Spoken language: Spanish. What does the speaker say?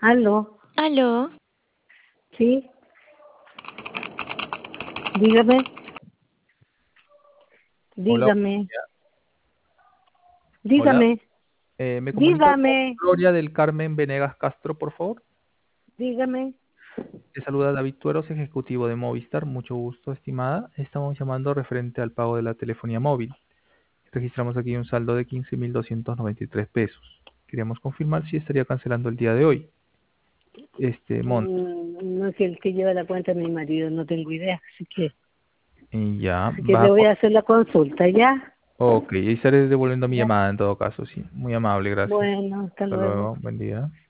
Aló, Aló, sí, dígame, Hola, dígame, hola. dígame, Me comunico con dígame, Gloria del Carmen Venegas Castro, por favor. dígame. Te saluda David Tueros, ejecutivo de Movistar. Mucho gusto, estimada. Estamos llamando referente al pago de la telefonía móvil. Registramos aquí un saldo de 15.293 pesos. Queríamos confirmar si estaría cancelando el día de hoy este monto. No es el que lleva la cuenta de mi marido, no tengo idea, Y ya, así que le voy a hacer la consulta, ¿ya? Ok, y estaré devolviendo mi Ya. llamada en todo caso, sí. Muy amable, gracias. Bueno, hasta Hasta luego. luego, buen día.